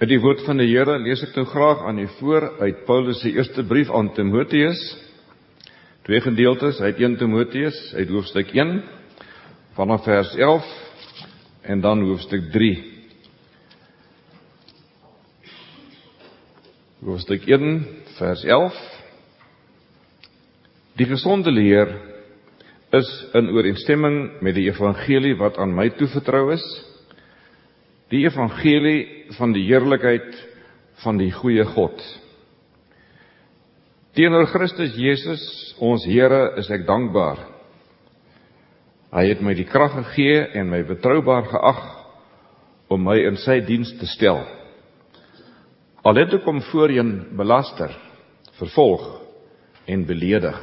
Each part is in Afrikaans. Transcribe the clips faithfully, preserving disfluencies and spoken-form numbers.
Uit die woord van die Here lees ek nou graag aan u voor uit Paulus se eerste brief aan Timoteus. Twee gedeeltes uit eerste Timoteus, uit hoofstuk een, vanaf vers elf, en dan hoofstuk drie. Hoofstuk een, vers elf. Die gesonde leer is in ooreenstemming met die evangelie wat aan my toevertrou is, die evangelie van die heerlikheid van die goeie God. Teenoor Christus Jesus, ons Here, is ek dankbaar. Hy het my die krag gegee en my betroubaar geag om my in sy diens te stel. Al het ek hom voorheen belaster, vervolg en beledig.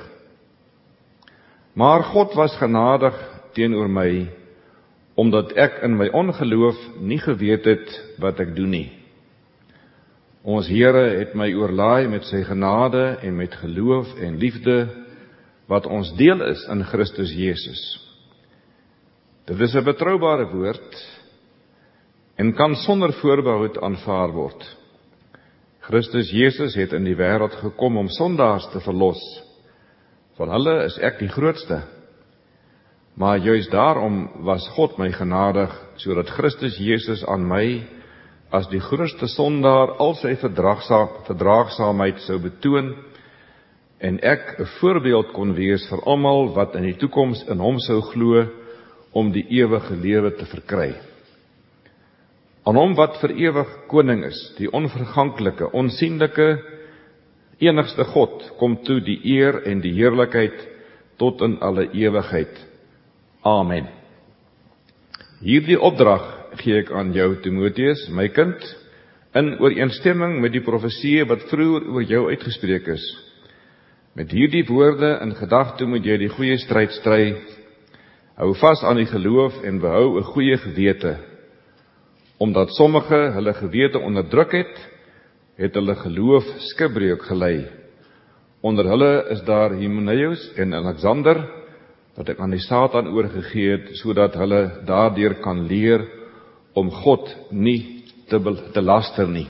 Maar God was genadig teenoor my, omdat ek in my ongeloof nie geweet het wat ek doen nie. Ons Here het my oorlaai met sy genade en met geloof en liefde, wat ons deel is in Christus Jesus. Dit is 'n betroubare woord, en kan sonder voorbehoud aanvaar word. Christus Jesus het in die wêreld gekom om sondaars te verlos. Van hulle is ek die grootste. Maar juist daarom was God my genadig, sodat Christus Jesus aan my, as die grootste sondaar, al sy verdraagsa- verdraagsaamheid sou betoon, en ek 'n voorbeeld kon wees vir almal wat in die toekoms in hom sou glo, om die ewige lewe te verkry. Aan hom wat vir ewig koning is, die onverganklike, onsienlike, enigste God, kom toe die eer en die heerlikheid tot in alle ewigheid. Amen. Hierdie opdrag gee ek aan jou, Timoteus, my kind, in ooreenstemming met die profesie wat vroeër oor jou uitgespreek is. Met hierdie woorde in gedagte moet jy die goeie stryd stry, hou vas aan die geloof en behou 'n goeie gewete. Omdat sommige hulle gewete onderdruk het, het hulle geloof skipbreuk gelei. Onder hulle is daar Hymenaeus en Alexander, wat ek aan die Satan oorgegee het, sodat hulle daardeur kan leer om God nie te, te laster nie.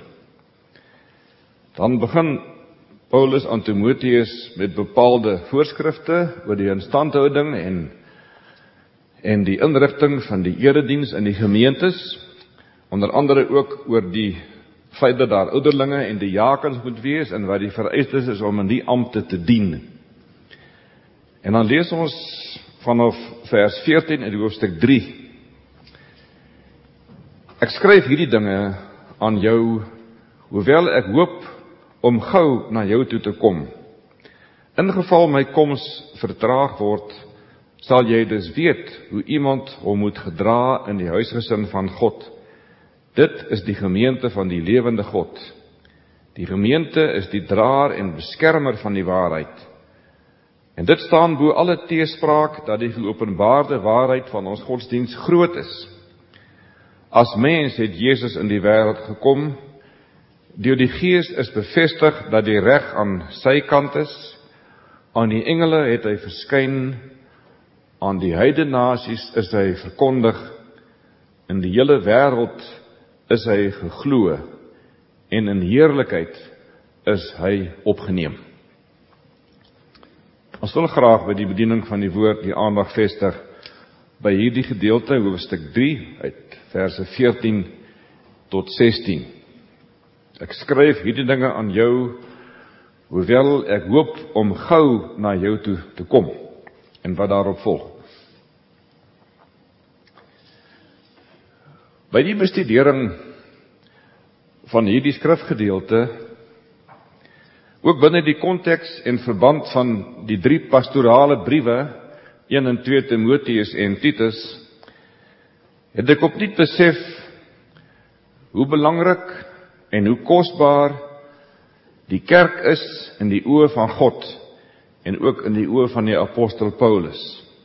Dan begin Paulus aan Timoteus met bepaalde voorskrifte oor die instandhouding en, en die inrigting van die erediens in die gemeentes, onder andere ook oor die feit dat daar ouderlinge en die diakens moet wees, en wat die vereistes is om in die ampte te dien. En dan lees ons vanaf vers veertien in die hoofstuk drie. Ek skryf hierdie dinge aan jou, hoewel ek hoop om gou na jou toe te kom. In geval my koms vertraag word, sal jy dus weet hoe iemand hom moet gedra in die huisgesin van God. Dit is die gemeente van die lewende God. Die gemeente is die draer en beskermer van die waarheid. En dit staan bo alle teespraak dat die geopenbaarde waarheid van ons godsdiens groot is. As mens het Jesus in die wêreld gekom, deur die Gees is bevestig dat die reg aan sy kant is. Aan die engele het hy verskyn, aan die heidene nasies is hy verkondig, in die hele wêreld is hy geglo, en in heerlikheid is hy opgeneem. Ons wil graag by die bediening van die woord die aandag vestig by hierdie gedeelte, hoofstuk drie, uit verse veertien tot sestien. Ek skryf hierdie dinge aan jou, hoewel ek hoop om gou na jou toe te kom, en wat daarop volg. By die bestudering van hierdie skrifgedeelte, ook binne die konteks en verband van die drie pastorale briewe, een en twee Timoteus en Titus, het ek opnuut besef hoe belangrik en hoe kosbaar die kerk is in die oë van God en ook in die oë van die apostel Paulus.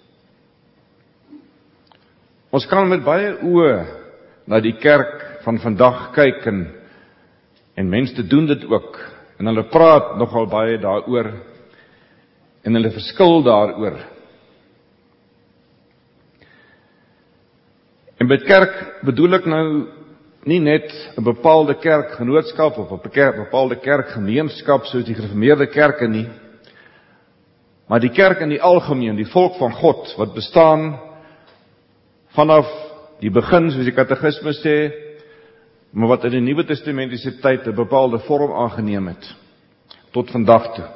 Ons kan met baie oë na die kerk van vandag kyk en, en mense doen dit ook, en hulle praat nogal baie daaroor en hulle verskil daaroor. En met kerk bedoel ek nou nie net 'n bepaalde kerkgenootskap of 'n kerk, bepaalde kerkgemeenskap soos die gereformeerde kerke nie, maar die kerk in die algemeen, die volk van God, wat bestaan vanaf die begin, soos die katekismes sê, maar wat in die Nuwe Testamentiese tyd 'n bepaalde vorm aangeneem het, tot vandag toe.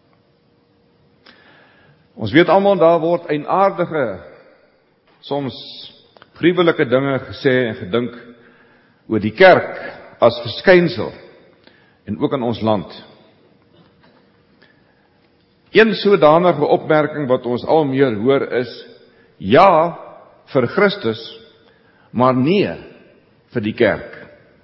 Ons weet almal, daar word eienaardige, soms gruwelike dinge gesê en gedink oor die kerk as verskynsel, en ook in ons land. Een sodanige opmerking wat ons al meer hoor is, ja vir Christus, maar nee vir die kerk.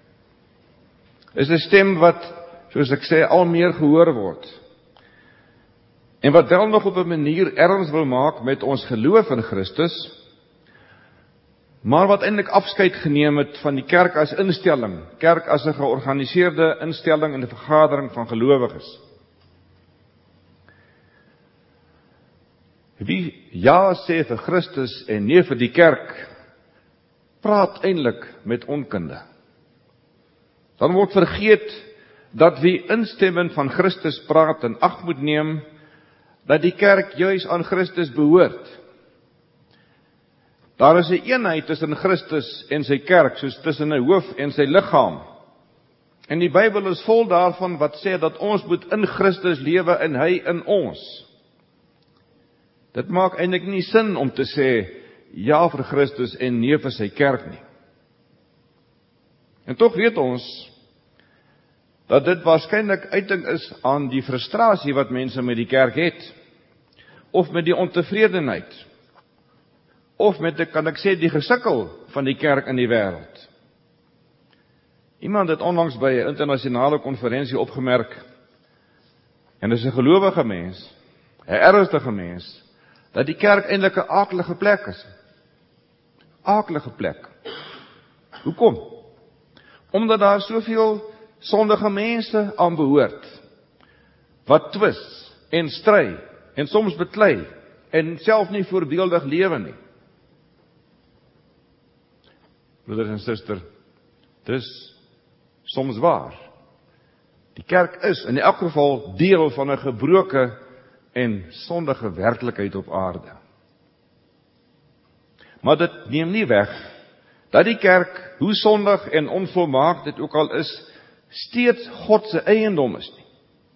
Is 'n stem wat, soos ek sê, al meer gehoor word. En wat wel nog op 'n manier erns wil maak met ons geloof in Christus, maar wat eintlik afskeid geneem het van die kerk as instelling, kerk as 'n georganiseerde instelling en 'n vergadering van gelowiges. Wie ja sê vir Christus en nee vir die kerk, praat eintlik met onkunde. Dan word vergeet dat wie instemmend van Christus praat en ag moet neem, dat die kerk juis aan Christus behoort. Daar is 'n eenheid tussen Christus en sy kerk, soos tussen 'n hoof en sy liggaam. En die Bybel is vol daarvan wat sê dat ons moet in Christus lewe en hy in ons. Dit maak eintlik nie sin om te sê ja vir Christus en nee vir sy kerk nie. En tog weet ons dat dit waarskynlik uiting is aan die frustrasie wat mense met die kerk het, of met die ontevredenheid, of met, die, kan ek sê, die gesukkel van die kerk in die wêreld. Iemand het onlangs by 'n internasionale konferensie opgemerk, en dis 'n gelowige mens, 'n ernstige mens, dat die kerk eintlik 'n aaklige plek is. Aaklige plek. Hoekom? Omdat daar soveel sondige mense aan behoort, wat twis en stry en soms beklei en self nie voorbeeldig lewe nie. Broeders en susters, dis soms waar. Die kerk is in elk geval deel van 'n gebroke en sondige werklikheid op aarde. Maar dit neem nie weg dat die kerk, hoe sondig en onvolmaak dit ook al is, steeds God se eiendom is nie.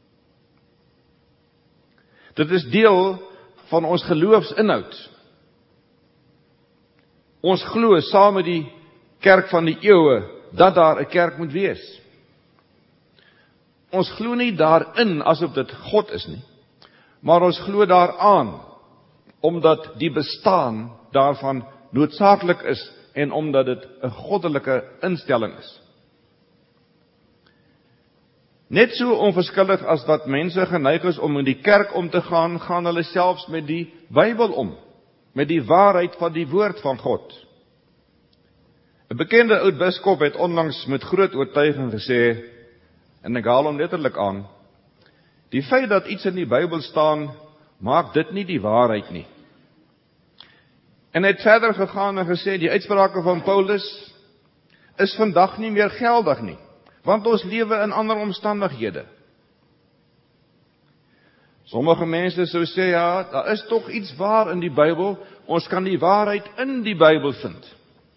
Dit is deel van ons geloofsinhoud. Ons glo saam met die kerk van die eeue dat daar 'n kerk moet wees. Ons glo nie daarin asof dit God is nie, maar ons glo daaraan omdat die bestaan daarvan noodsaaklik is en omdat dit 'n goddelike instelling is. Net so onverskillig as wat mense geneig is om in die kerk om te gaan, gaan hulle selfs met die Bybel om, met die waarheid van die woord van God. 'n Bekende oud biskop het onlangs met groot oortuiging gesê, en ek haal hom letterlik aan, die feit dat iets in die Bybel staan, maak dit nie die waarheid nie. En hy het verder gegaan en gesê, die uitsprake van Paulus is vandag nie meer geldig nie, want ons lewe in ander omstandighede. Sommige mense sou sê, ja, daar is tog iets waar in die Bybel, ons kan die waarheid in die Bybel vind.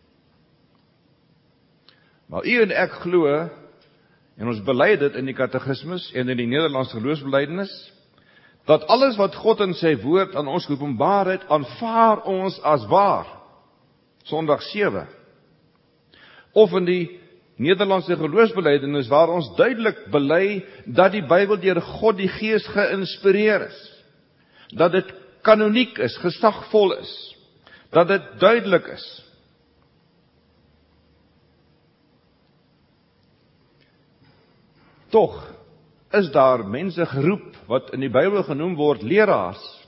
Maar u en ek glo, en ons bely dit in die katekismes en in die Nederlandse geloofsbelijdenis, dat alles wat God in sy woord aan ons geopenbaar het, aanvaar ons as waar. Sondag sewe. Of in die Nederlandse geloofsbelijdenis waar ons duidelik bely dat die Bybel deur God die Gees geïnspireer is. Dat dit kanoniek is, gesagvol is. Dat dit duidelik is. Tog is daar mense geroep wat in die Bybel genoem word leraars,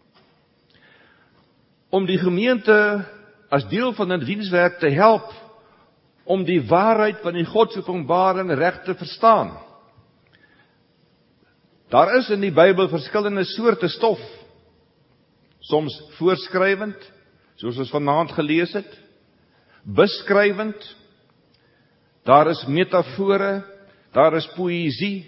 om die gemeente as deel van 'n dienswerk te help om die waarheid van die Godsopenbaring reg te verstaan. Daar is in die Bybel verskillende soorte stof, soms voorskrywend, soos ons vanaand gelees het, beskrywend, daar is metafore, daar is poësie,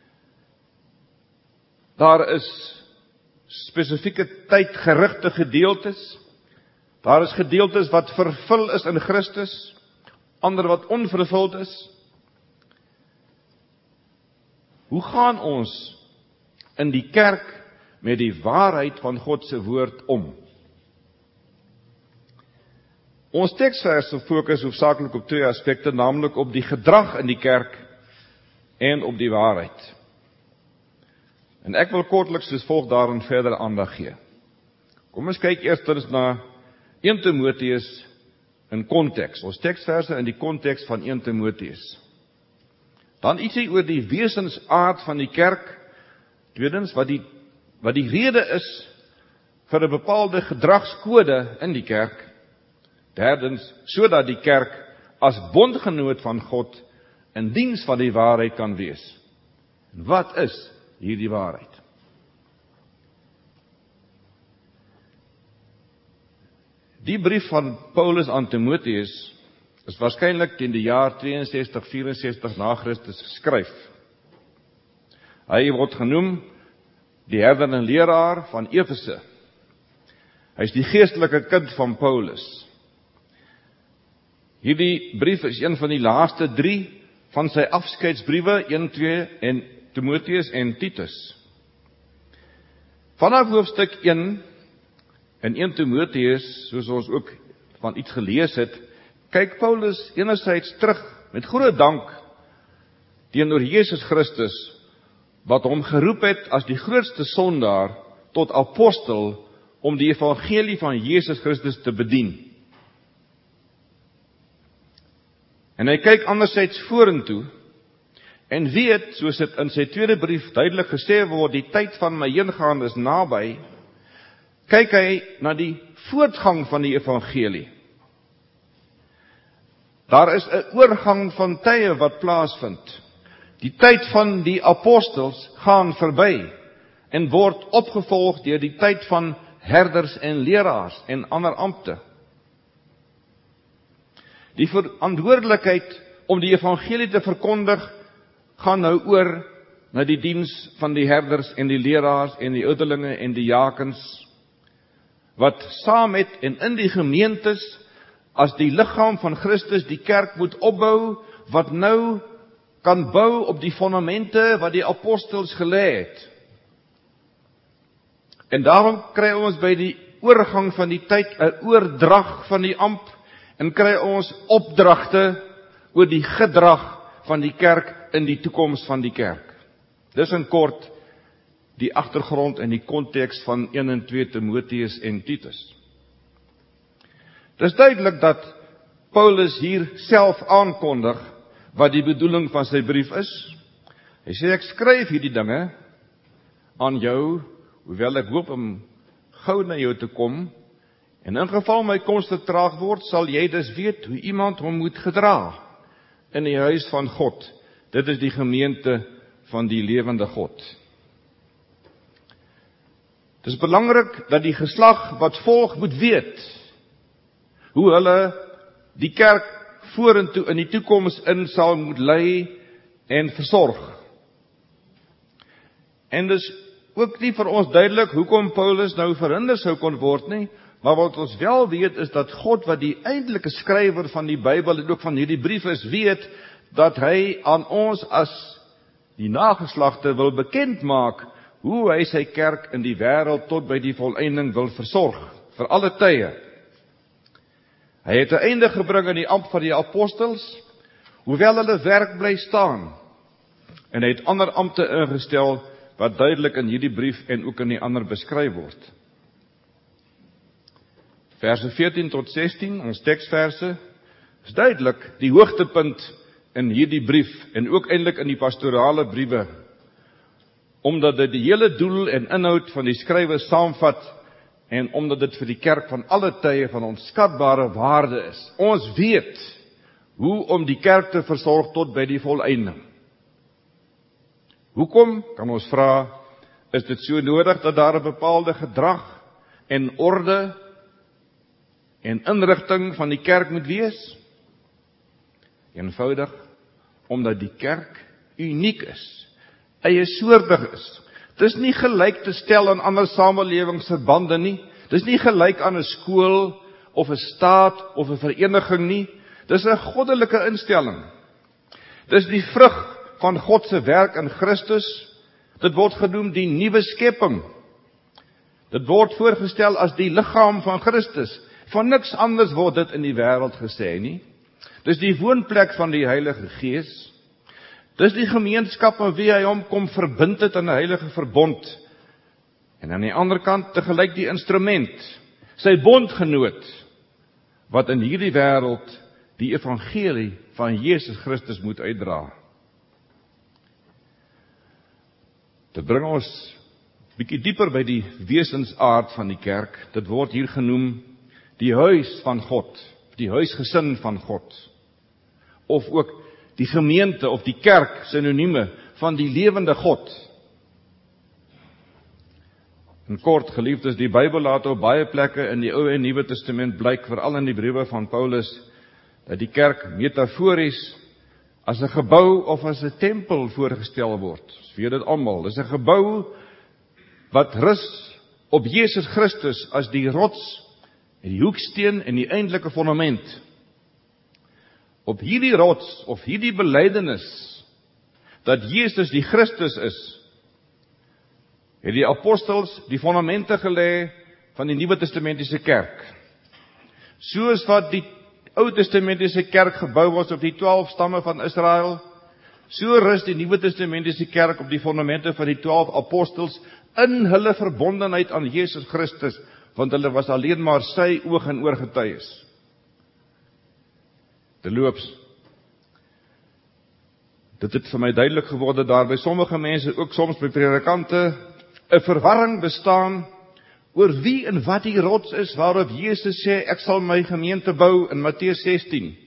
daar is spesifieke tydgerigte gedeeltes, daar is gedeeltes wat vervul is in Christus, ander wat onvervuld is. Hoe gaan ons in die kerk met die waarheid van God se woord om? Ons teksverse fokus hoofsaaklik op twee aspekte, naamlik op die gedrag in die kerk en op die waarheid. En ek wil kortliks soos volg daarin verder aandag gee. Kom ons kyk eerstens na Eerste Timoteus in konteks, ons teksverse in die konteks van Eerste Timoteus. Dan ietsie oor die wesensaard van die kerk, tweedens wat die, wat die rede is vir 'n bepaalde gedragskode in die kerk, derdens, sodat die kerk as bondgenoot van God in diens van die waarheid kan wees. Wat is hierdie waarheid? Die brief van Paulus aan Timoteus is waarskynlik teen die jaar tweeënsestig, vierensestig na Christus geskryf. Hy word genoem die herder en leraar van Efese. Hy is die geestelike kind van Paulus. Hierdie brief is een van die laaste drie van sy afskeidsbriewe, een, twee en Timoteus en Titus. Vanaf hoofstuk een in Eerste Timoteus, soos ons ook van iets gelees het, kyk Paulus enerzijds terug met groot dank teenoor Jesus Christus, wat hom geroep het as die grootste sondaar tot apostel om die evangelie van Jesus Christus te bedien. En hy kyk anderzijds vorentoe en weet, soos dit in sy tweede brief duidelik gesê word, die tyd van my heengaan is naby, kyk hy na die voortgang van die evangelie. Daar is 'n oorgang van tye wat plaasvind. Die tyd van die apostels gaan verby en word opgevolg deur die tyd van herders en leraars en ander ampte. Die verantwoordelikheid om die evangelie te verkondig gaan nou oor na die diens van die herders en die leraars en die ouderlinge en die jakens, wat saam met en in die gemeentes as die liggaam van Christus die kerk moet opbou, wat nou kan bou op die fondamente wat die apostels gelê het. En daarom kry ons by die oorgang van die tyd 'n oordrag van die amp en kry ons opdragte oor die gedrag van die kerk in die toekoms van die kerk. Dis in kort die agtergrond en die konteks van een en twee Timoteus en Titus. Dit is duidelik dat Paulus hier self aankondig wat die bedoeling van sy brief is. Hy sê, ek skryf hierdie dinge aan jou, hoewel ek hoop om gou na jou te kom, en in geval my koms te traag word, sal jy dus weet hoe iemand hom moet gedra in die huis van God. Dit is die gemeente van die lewende God. Het is belangrik dat die geslag wat volg moet weet hoe hulle die kerk vorentoe in die toekoms in sal moet lei en versorg. En dis ook nie vir ons duidelik hoekom Paulus nou verhinder sou kon word nie, maar wat ons wel weet is dat God, wat die eintlike skrywer van die Bybel en ook van hierdie brief is, weet dat hy aan ons as die nageslagte wil bekend maak hoe hy sy kerk in die wêreld tot by die volëinding wil versorg, vir alle tye. Hy het 'n einde gebring aan die ampt van die apostels, hoewel hulle werk bly staan. En hy het ander ampte ingestel, wat duidelik in hierdie brief en ook in die ander beskryf word. Verse veertien tot sestien, ons teksverse, is duidelik die hoogtepunt in hierdie brief, en ook eintlik in die pastorale briewe, omdat dit die hele doel en inhoud van die skrywe saamvat, en omdat dit vir die kerk van alle tye van onskatbare waarde is. Ons weet hoe om die kerk te versorg tot by die volëinding. Hoekom, kan ons vra, is dit so nodig dat daar 'n bepaalde gedrag en orde en inrigting van die kerk moet wees? Eenvoudig, omdat die kerk uniek is, eiesoortig is. Dit is nie gelyk te stel aan ander samelewingsverbande nie, dit is nie gelyk aan 'n skool, of 'n staat, of 'n vereniging nie, dit is 'n goddelike instelling. Dit is die vrug van God se werk in Christus, dit word genoem die nuwe skepping. Dit word voorgestel as die liggaam van Christus. Van niks anders word dit in die wêreld gesê nie. Dis die woonplek van die Heilige Gees. Dis die gemeenskap met wie hy hom kom verbind het in 'n heilige verbond. En aan die ander kant tegelyk die instrument, sy bondgenoot, wat in hierdie wêreld die evangelie van Jesus Christus moet uitdra. Dit bring ons bietjie dieper by die wesensaard van die kerk. Dit word hier genoem die huis van God, die huisgesin van God, of ook die gemeente of die kerk, sinonieme van die lewende God. In kort, geliefdes, die Bybel laat op baie plekke in die Ou en Nuwe Testament blyk, veral in die briewe van Paulus, dat die kerk metafories as 'n gebou of as 'n tempel voorgestel word. Ons weet dit almal, dis 'n gebou wat rus op Jesus Christus as die rots, en die hoeksteen en die eintlike fondament. Op hierdie rots of hierdie belydenis dat Jesus die Christus is, het die apostels die fondamente gelê van die Nuwe Testamentiese kerk. Soos wat die Ou Testamentiese kerk gebou was op die twaalf stamme van Israel, so rus die Nuwe Testamentiese kerk op die fondamente van die twaalf apostels in hulle verbondenheid aan Jesus Christus, want hulle was alleen maar sy oog en oor getuies. Terloops, dit het vir my duidelik geword daar by sommige mense, ook soms by predikante, 'n verwarring bestaan oor wie en wat die rots is waarop Jesus sê, ek sal my gemeente bou in Matteus sestien.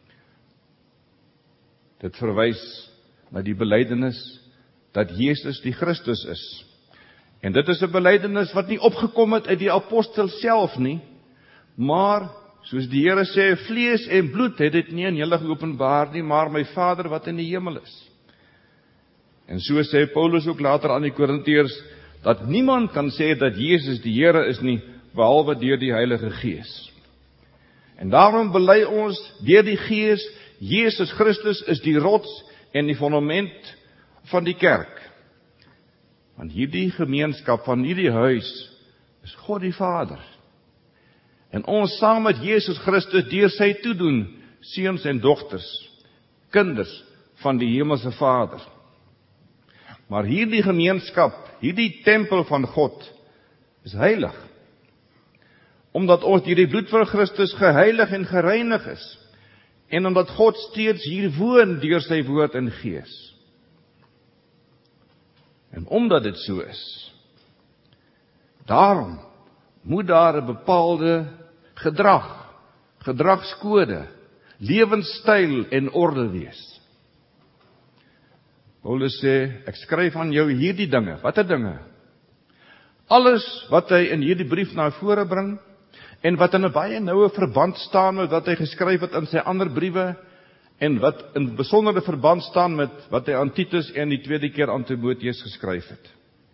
Dit verwys na die belydenis dat Jesus die Christus is. En dit is 'n belydenis wat nie opgekom het uit die apostel self nie, maar, soos die Here sê, vlees en bloed het dit nie aan julle geopenbaar nie, maar my Vader wat in die hemel is. En so sê Paulus ook later aan die Korintiërs, dat niemand kan sê dat Jesus die Here is nie, behalwe deur die Heilige Gees. En daarom bely ons deur die Gees, Jesus Christus is die rots en die fondament van die kerk. Want hierdie gemeenskap van hierdie huis is God die Vader. En ons saam met Jesus Christus deur sy toedoen, seuns en dogters, kinders van die hemelse Vader. Maar hierdie gemeenskap, hierdie tempel van God, is heilig. Omdat ons deur die bloed van Christus geheilig en gereinig is. En omdat God steeds hier woon deur sy woord en gees. En omdat dit so is, daarom moet daar 'n bepaalde gedrag, gedragskode, lewenstyl en orde wees. Paulus sê, ek skryf aan jou hierdie dinge. Watter dinge? Alles wat hy in hierdie brief na vore bring, en wat in 'n baie noue verband staan met wat hy geskryf het in sy ander briewe, en wat in besondere verband staan met wat hy aan Titus en die tweede keer aan Timoteus geskryf het.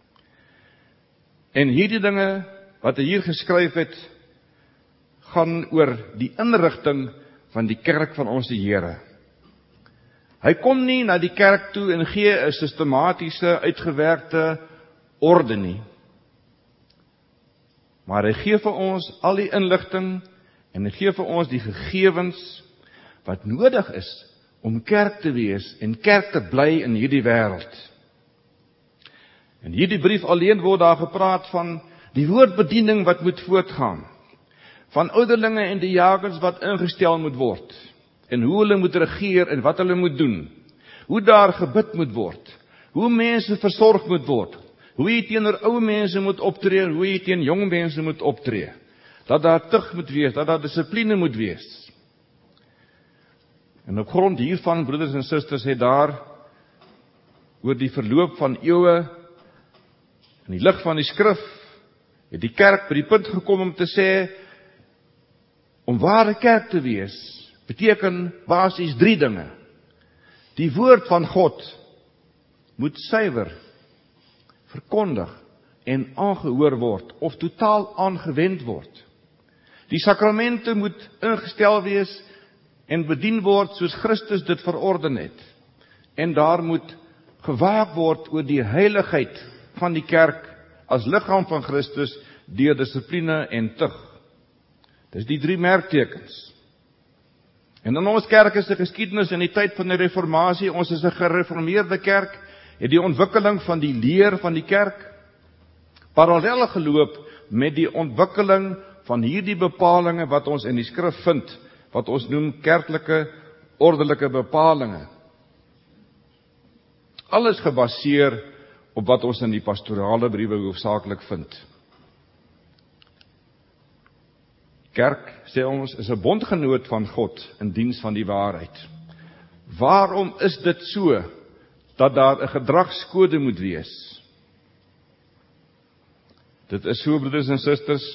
En hierdie dinge wat hy hier geskryf het, gaan oor die inrigting van die kerk van ons die Here. Hy kom nie na die kerk toe en gee 'n sistematiese, uitgewerkte orde nie. Maar hy gee vir ons al die inligting en hy gee vir ons die gegevens wat nodig is om kerk te wees en kerk te bly in hierdie wêreld. In hierdie brief alleen word daar gepraat van die woordbediening wat moet voortgaan, van ouderlinge en die jagers wat ingestel moet word, en hoe hulle moet regeer en wat hulle moet doen, hoe daar gebid moet word, hoe mense versorg moet word, hoe jy teenoor ou mense moet optree, hoe jy teen jong mense moet optree, dat daar tug moet wees, dat daar dissipline moet wees. En op grond hiervan, broeders en susters, het daar oor die verloop van eeue, in die lig van die skrif, het die kerk by die punt gekom om te sê, om ware kerk te wees, beteken basies drie dinge. Die woord van God moet suiwer, verkondig en aangehoor word, of totaal aangewend word. Die sakramente moet ingestel wees en bedien word soos Christus dit verorden het. En daar moet gewaak word oor die heiligheid van die kerk as liggaam van Christus deur dissipline en tug. Dis die drie merktekens. En in ons kerk is die geskiedenis in die tyd van die reformatie, ons is 'n gereformeerde kerk, het die ontwikkeling van die leer van die kerk parallel geloop met die ontwikkeling van hierdie bepalinge wat ons in die skrif vind, wat ons noem kerklike ordelike bepalinge. Alles gebaseer op wat ons in die pastorale briewe hoofsaaklik vind. Kerk, sê ons, is 'n bondgenoot van God in diens van die waarheid. Waarom is dit so dat daar 'n gedragskode moet wees? Dit is so, broeders en susters,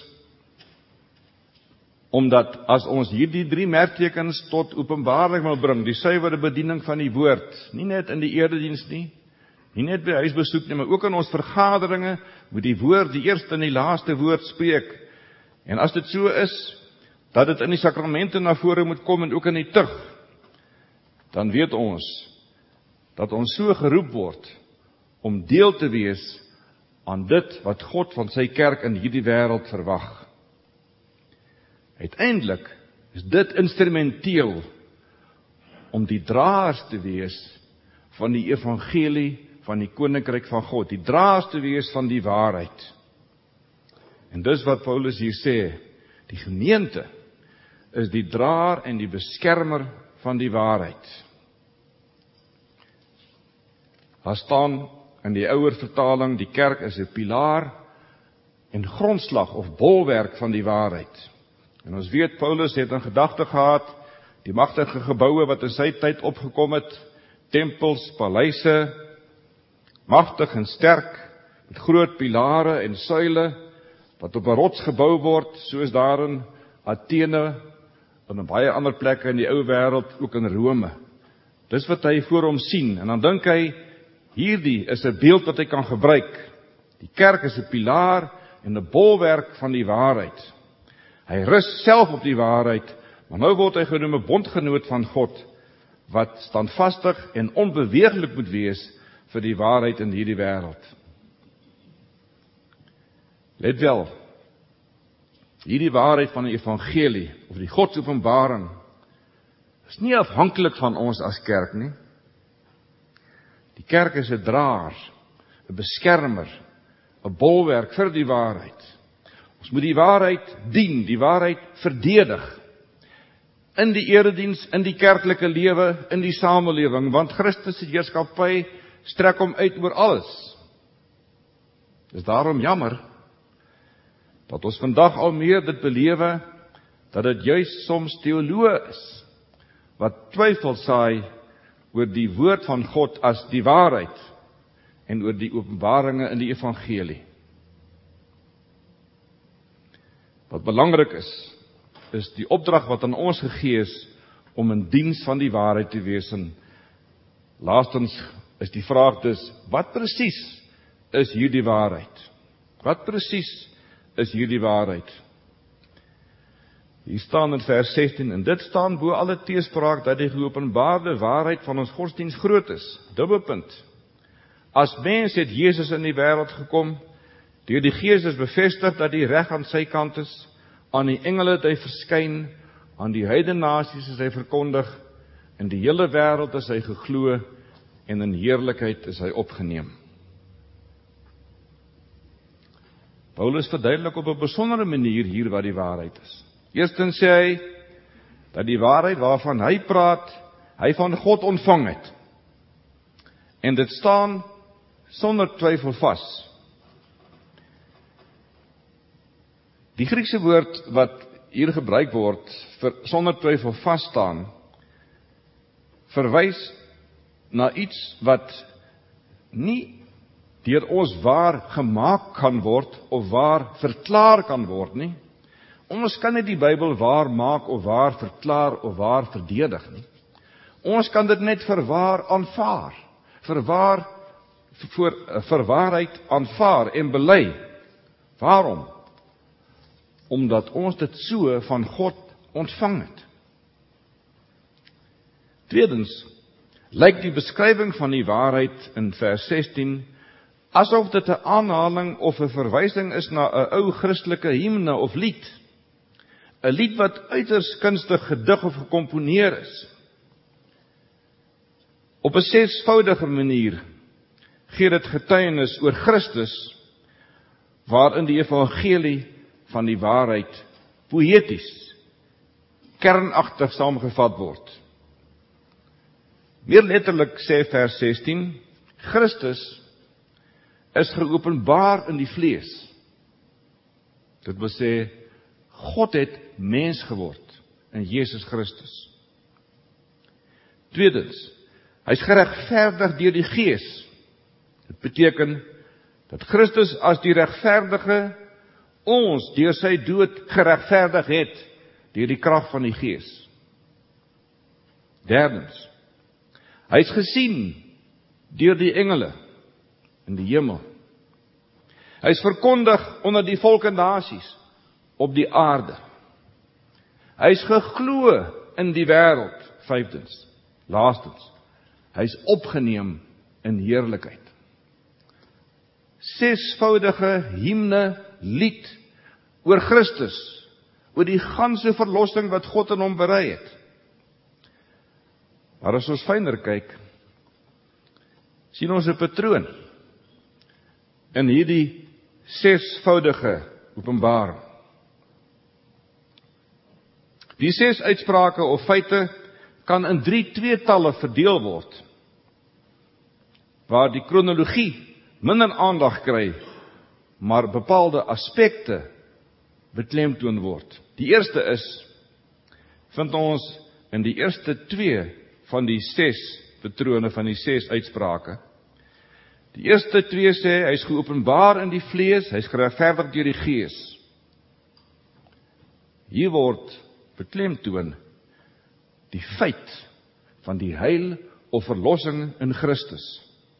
omdat as ons hierdie drie merktekens tot openbaring wil bring, die suiwere bediening van die woord, nie net in die erediens nie, nie net by huisbesoek nie, maar ook in ons vergaderinge, moet die woord die eerste en die laaste woord spreek. En as dit so is, dat dit in die sakramente na vore moet kom en ook in die tug, dan weet ons, dat ons so geroep word, om deel te wees aan dit wat God van sy kerk in hierdie wêreld verwag. Uiteindelik is dit instrumenteel om die draers te wees van die evangelie van die koninkryk van God, die draers te wees van die waarheid. En dis wat Paulus hier sê, die gemeente is die draer en die beskermer van die waarheid. Daar staan in die ouer vertaling, die kerk is 'n pilaar en grondslag of bolwerk van die waarheid. En ons weet, Paulus het in gedagte gehad, die magtige geboue wat in sy tyd opgekom het, tempels, paleise, magtig en sterk, met groot pilare en suile, wat op 'n rots gebou word, soos daar in Athene, en in baie ander plekke in die ou wêreld, ook in Rome. Dis wat hy voor hom sien, en dan dink hy, hierdie is 'n beeld wat hy kan gebruik. Die kerk is 'n pilaar en 'n bolwerk van die waarheid. Hy rus self op die waarheid, maar nou word hy genoem 'n bondgenoot van God, wat standvastig en onbeweeglik moet wees vir die waarheid in hierdie wêreld. Let wel, hierdie waarheid van die evangelie, of die Godsopenbaring, is nie afhanklik van ons as kerk nie. Die kerk is 'n draer, 'n beskermer, 'n bolwerk vir die waarheid. Ons moet die waarheid dien, die waarheid verdedig, in die erediens, in die kerklike lewe, in die samelewing, want Christus se heerskappy strek hom uit oor alles. Dis daarom jammer, dat ons vandag al meer dit belewe, dat dit juis soms teoloë is, wat twyfel saai oor die woord van God as die waarheid, en oor die openbaringe in die evangelie. Wat belangrik is, is die opdrag wat aan ons gegee is, om in diens van die waarheid te wees. En laastens is die vraag dus, wat presies is hierdie waarheid? Wat presies is hierdie waarheid? Hier staan in vers sestien, en dit staan bo alle teespraak, dat die geopenbaarde waarheid van ons godsdienst groot is. Dubbelpunt. As mens het Jesus in die wêreld gekom, deur die Gees is bevestig dat die reg aan sy kant is, aan die engele het hy verskyn, aan die heidene nasies is hy verkondig, in die hele wêreld is hy geglo, en in heerlikheid is hy opgeneem. Paulus verduidelik op 'n besondere manier hier wat die waarheid is. Eerstens sê hy, dat die waarheid waarvan hy praat, hy van God ontvang het. En dit staan sonder twyfel vas. Die Griekse woord wat hier gebruik word, vir sonder twyfel vas staan, verwys na iets wat nie deur ons waar gemaak kan word, of waar verklaar kan word nie. Ons kan nie die Bybel waar maak, of waar verklaar, of waar verdedig nie. Ons kan dit net vir waar aanvaar, vir waar, voor, vir waarheid aanvaar en bely. Waarom? Omdat ons dit so van God ontvang het. Tweedens, lyk die beskrywing van die waarheid in vers sestien, asof dit 'n aanhaling of 'n verwysing is na 'n ou Christelike himne of lied. 'n Lied wat uiters kunstig gedig of gekomponeer is. Op 'n sesvoudige manier gee dit getuienis oor Christus, waarin die evangelie van die waarheid poëties, kernagtig saamgevat word. Meer letterlik sê vers sestien, Christus is geopenbaar in die vlees. Dit wil sê, God het mens geword in Jesus Christus. Tweedens, hy is geregverdig deur die Gees. Dit beteken dat Christus as die regverdige ons deur sy dood geregverdig het deur die krag van die Gees. Derdens, hy is gesien deur die engele in die hemel. Hy is verkondig onder die volke en nasies op die aarde. Hy is geglo in die wêreld. Vyfdens, laastens, hy is opgeneem in heerlikheid. Sesvoudige himne lied oor Christus, oor die ganse verlossing wat God in hom berei het. Maar as ons fyner kyk, sien ons 'n patroon in hierdie sesvoudige openbaring. Die ses uitsprake of feite kan in drie tweetalle verdeel word, waar die kronologie minder aandag kry, maar bepaalde aspekte beklemtoon word. Die eerste is, vind ons in die eerste twee van die ses patrone van die ses uitsprake. Die eerste twee sê, hy is geopenbaar in die vlees, hy is geregverdig deur die Gees. Hier word beklemtoon die feit van die heil of verlossing in Christus.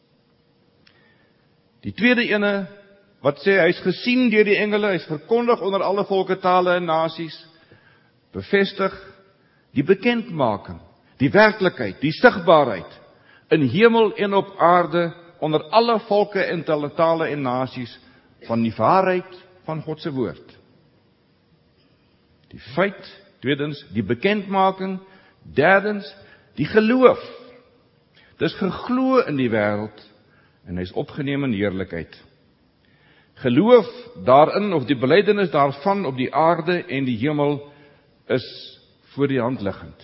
Die tweede ene, wat sê, hy is gesien deur die engele, hy is verkondig onder alle volke, tale en nasies, bevestig die bekendmaking, die werklikheid, die sigbaarheid, in hemel en op aarde, onder alle volke en tale en nasies, van die waarheid van God se woord. Die feit, tweedens, die bekendmaking, derdens, die geloof. Dis geglo in die wêreld, en hy is opgeneem in heerlikheid. Geloof daarin, of die belydenis daarvan op die aarde en die hemel, is voor die hand liggend.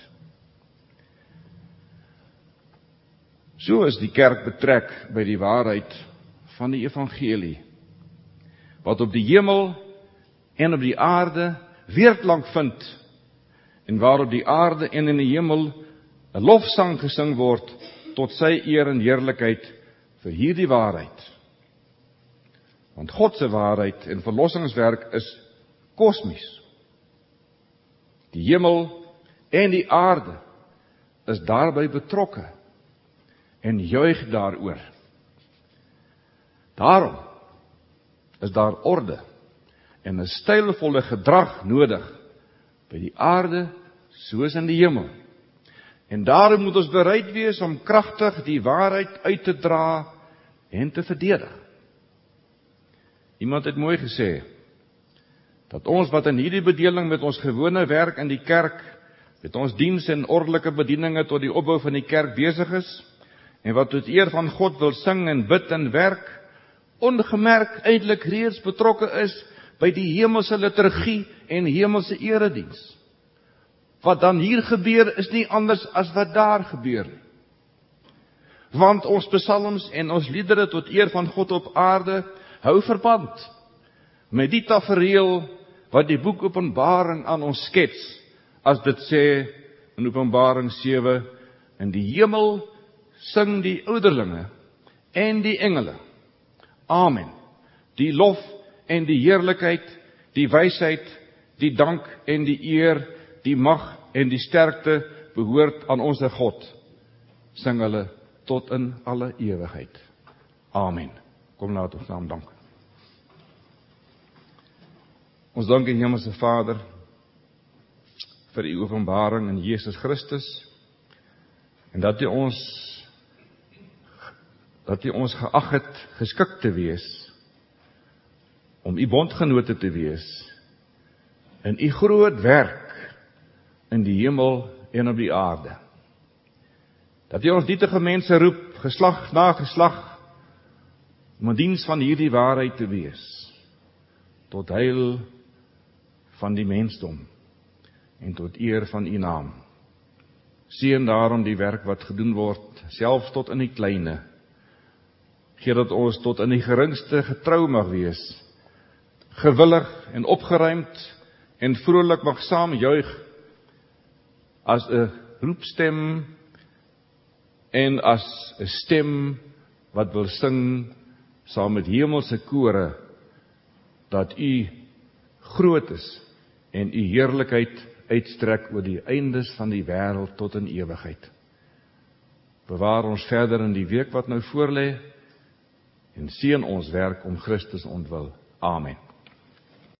So is die kerk betrek by die waarheid van die evangelie, wat op die hemel en op die aarde weerklank vind, en waar op die aarde en in die hemel 'n lofsang gesing word tot sy eer en heerlikheid vir hierdie waarheid. Want God se waarheid en verlossingswerk is kosmies. Die hemel en die aarde is daarby betrokke en juig daaroor. Daarom is daar orde en 'n stylvolle gedrag nodig by die aarde soos in die hemel. En daarom moet ons bereid wees om kragtig die waarheid uit te dra en te verdedig. Iemand het mooi gesê, dat ons wat in hierdie bedeling met ons gewone werk in die kerk, met ons diens en ordelike bedieninge tot die opbou van die kerk besig is, en wat tot eer van God wil sing en bid en werk, ongemerk eintlik reeds betrokke is by die hemelse liturgie en hemelse erediens. Wat dan hier gebeur is nie anders as wat daar gebeur. Want ons psalms en ons liedere tot eer van God op aarde hou verband met die tafereel wat die boek Openbaring aan ons skets, as dit sê in Openbaring sewe, in die hemel sing die ouderlinge en die engele. Amen. Die lof en die heerlikheid, die wysheid, die dank en die eer, die mag en die sterkte behoort aan ons God, sing hulle tot in alle ewigheid. Amen. Kom laat ons naam dank. Ons dank U Hemelse Vader vir U openbaring in Jesus Christus en dat U ons dat U ons geag het geskik te wees om U bondgenote te wees in U groot werk in die hemel en op die aarde. Dat U ons nietige mense roep, geslag na geslag, om in diens van hierdie waarheid te wees, tot heil van die mensdom en tot eer van U naam. Seën daarom die werk wat gedoen word, selfs tot in die kleine. Gee dat ons tot in die geringste getrou mag wees, gewillig en opgeruimd en vrolik mag saam juig as 'n roepstem en as 'n stem wat wil sing saam met hemelse kore dat U groot is en U heerlikheid uitstrek oor die eindes van die wêreld tot in ewigheid. Bewaar ons verder in die week wat nou voorlê en seën ons werk om Christus ontwil. Amen.